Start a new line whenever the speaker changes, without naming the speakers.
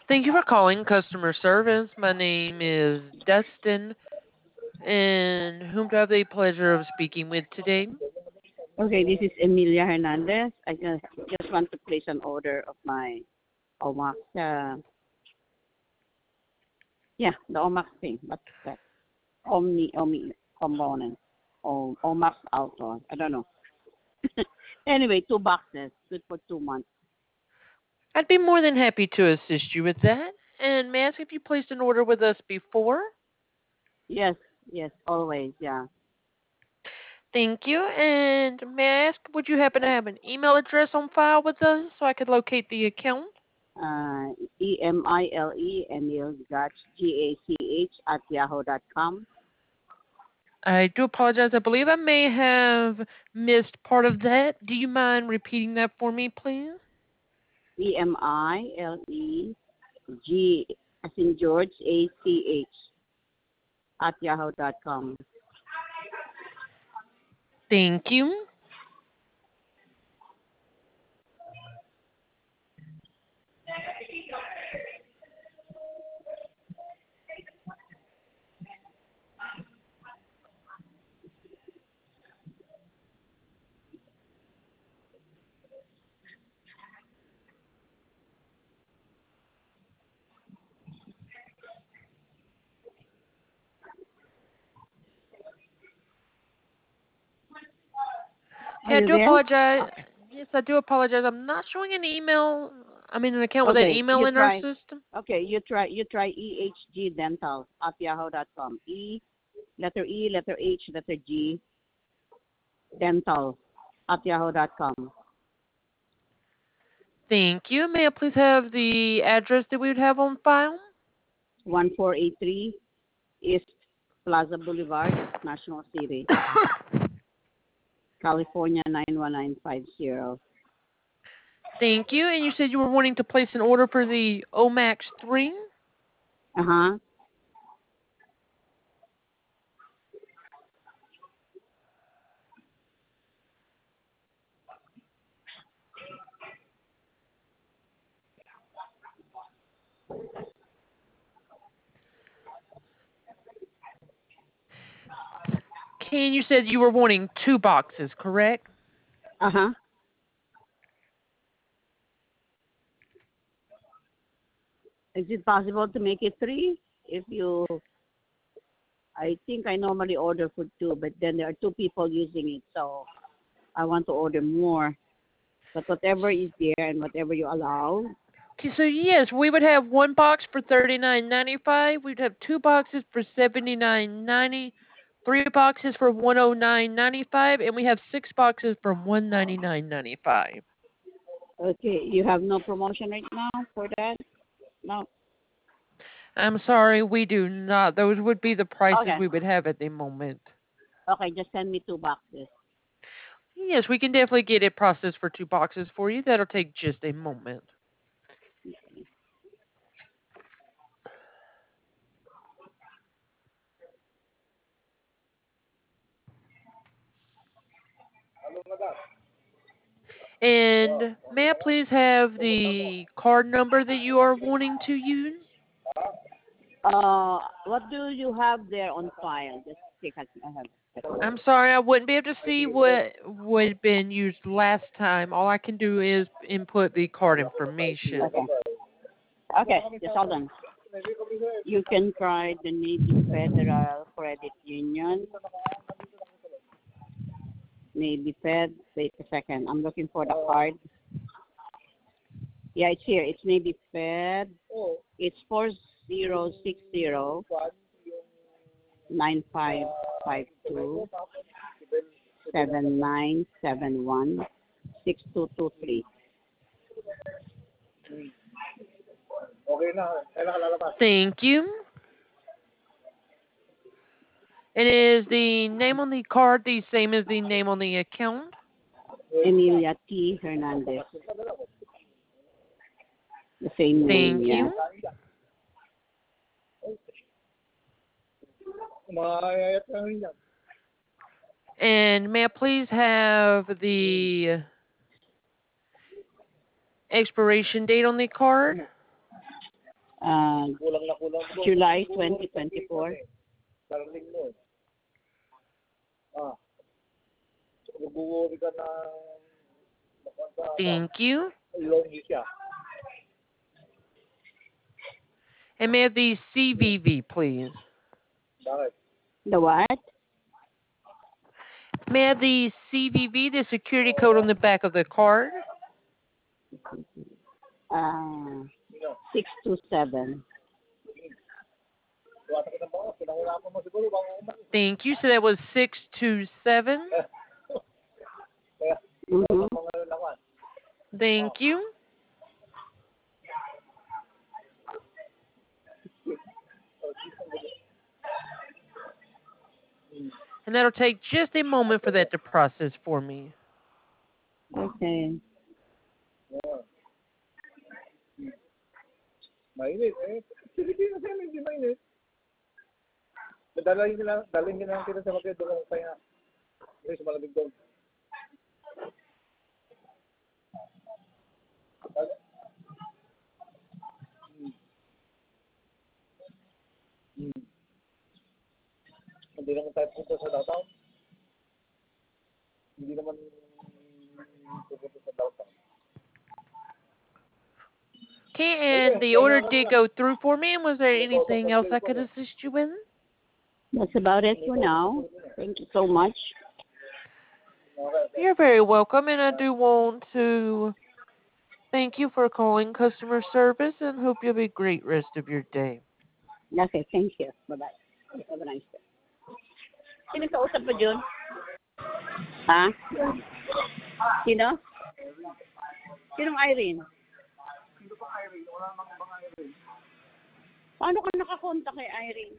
Thank you for calling customer service. My name is Dustin, and whom do I have the pleasure of speaking with today?
Okay, this is Emilia Hernandez. I just want to place an order of my OMAX. The OMAX thing. What's that? Omni component. OMAX Auto. I don't know. Anyway, 2 boxes. Good for 2 months.
I'd be more than happy to assist you with that. And may I ask if you placed an order with us before?
Yes, yes, always. Yeah.
Thank you. And may I ask, would you happen to have an email address on file with us so I could locate the account?
Emile Gach GACH @yahoo.com.
I do apologize. I believe I may have missed part of that. Do you mind repeating that for me, please?
EMILEG as in George ACH @yahoo.com.
Thank you.
Are
Hey, I
you
do
there?
apologize. Yes, I do apologize. I'm not showing an email. I mean, an account with an
Okay,
email
you
in our
try.
system.
Okay, you try EHG Dental @yahoo.com. Letter H, letter G, Dental @yahoo.com.
Thank you. May I please have the address that we would have on file?
1483 East Plaza Boulevard, National City, California 91950.
Thank you. And you said you were wanting to place an order for the Omax 3?
Uh huh.
Can you said you were wanting 2 boxes, correct?
Uh huh. Is it possible to make it three? If you, I think I normally order for two, but then there are two people using it, so I want to order more. But whatever is there and whatever you allow.
Okay, so yes, we would have 1 box for $39.95. We'd have 2 boxes for $79.90, 3 boxes for $109.95, and we have 6 boxes for $199.95.
Okay, you have no promotion right now for that? No.
I'm sorry, we do not. Those would be the prices
Okay.
we would have at the moment.
Okay, just send me 2 boxes.
Yes, we can definitely get it processed for 2 boxes for you. That'll take just a moment. And may I please have the card number that you are wanting to use?
What do you have there on file? Just check. I have.
I'm sorry, I wouldn't be able to see what would have been used last time. All I can do is input the card information.
Okay. Okay, just hold on. You can try the Navy Federal Credit Union. Navy Fed. Wait a second. I'm looking for the card. Yeah, it's here. It's Navy Fed. It's 4060-9552-7971-6223.
Thank you. And is the name on the card the same as the name on the account?
Emilia T. Hernandez. The same name,
Thank
yeah.
you. And may I please have the expiration date on the card?
Kulang na kulang mo.
July 2024.
Darling mo. Mag-uwi ka na
Thank you.
lonely siya.
And may I have the CVV, please?
Bakit?
The what?
May I have the CVV, the security code on the back of the card?
627.
Wala ka na ba? Pinahirapan mo siguro bang uman.
Thank you. So that was 627.
Kaya,
Mm-hmm.
mga lawan.
Thank you. And that'll take just a moment for that to process for me.
Okay.
Mainit eh. Pilipinas yan, hindi mainit. Dalhin nila kita sa mga doon ang kaya. Hindi sa malamig doon. Hindi naman tayo punta sa downtown. Hindi naman pupunta sa downtown.
Okay, and the order did go through for me. And was there anything else I could assist you with?
That's about it for now. Thank you so much.
You're very welcome, and I do want to thank you for calling customer service and hope you have a great rest of your day.
Okay, thank you. Bye-bye. Have a nice day. Sino kausap mo, Jun? Ha? Sino? Sinong Irene? Paano ka nakakontak kay Irene?